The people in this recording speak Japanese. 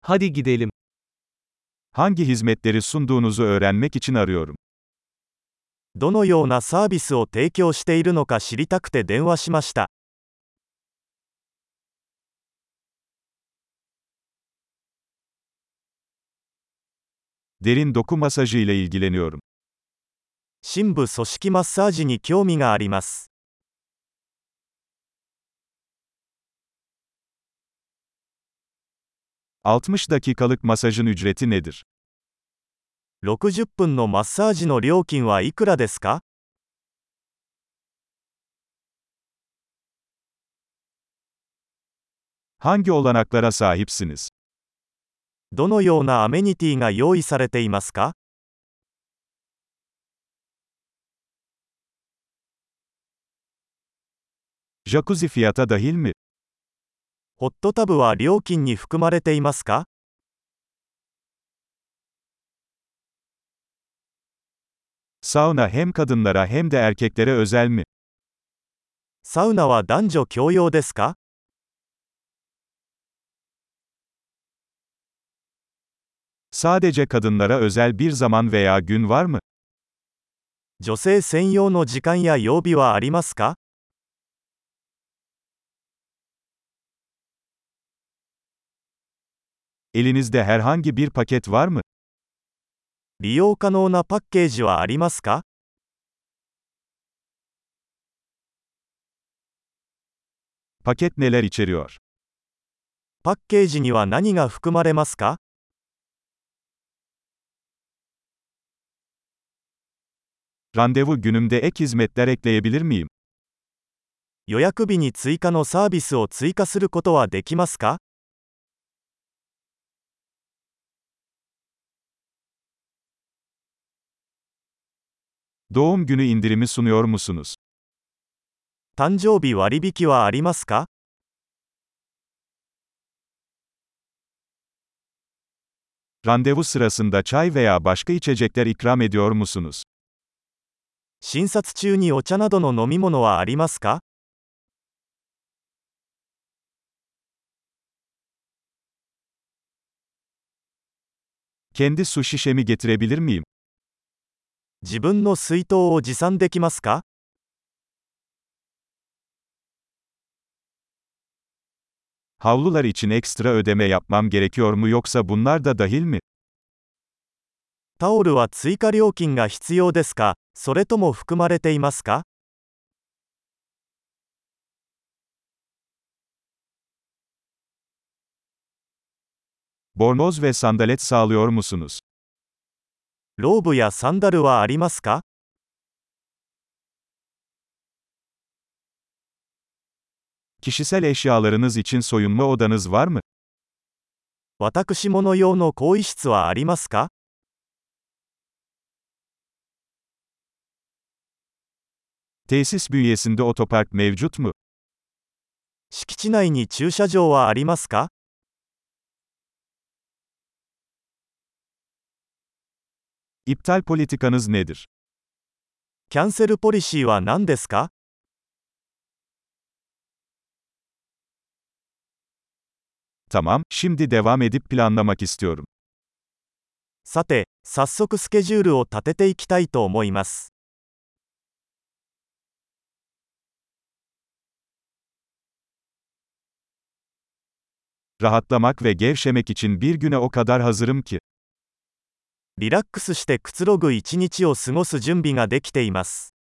Hadi gidelim. Hangi hizmetleri sunduğunuzu öğrenmek için arıyorum. どのようなサービスを提供しているのか知りたくて電話しました。 Derin doku masajı ile ilgileniyorum. 深部組織マッサージに興味があります。 60 dakikalık masajın ücreti nedir? 60分のマッサージの料金はいくらですか？ Hangi olanaklara sahipsiniz? どのようなアメニティが用意されていますか？ Jacuzzi fiyata dahil mi? ホットタブは料金に含まれていますか？ Sauna hem kadınlara hem de erkeklere özel mi? サウナは男女共用ですか？ Sadece kadınlara özel bir zaman veya gün var mı? 女性専用の時間や曜日はありますか？ Elinizde herhangi bir paket var mı? 利用可能なパッケージはありますか？ Paket neler içeriyor? パッケージには何が含まれますか？ Randevu günümde ek hizmetler ekleyebilir miyim? 予約日に追加のサービスを追加することはできますか？ Doğum günü indirimi sunuyor musunuz? 誕生日割引はありますか？ Randevu sırasında çay veya başka içecekler ikram ediyor musunuz? 診察中にお茶などの飲み物はありますか？ Kendi su şişemi getirebilir miyim? 自分の水筒を持参できますか？ Havlular için ekstra ödeme yapmam gerekiyor mu yoksa bunlar da dahil mi? タオルは追加料金が必要ですか？それとも含まれていますか？ Bornoz ve sandalet sağlıyor musunuz? ローブやサンダルはありますか？ Kişisel eşyalarınız için soyunma odanız var mı? 私物用の更衣室はありますか？ Tesis bünyesinde otopark mevcut mu? 敷地内に駐車場はありますか？ İptal politikanız nedir? キャンセルポリシーは何ですか？ Tamam, şimdi devam edip planlamak istiyorum. さて、早速スケジュールを立てていきたいと思います。 Rahatlamak ve gevşemek için bir güne o kadar hazırım ki. リラックスしてくつろぐ一日を過ごす準備ができています。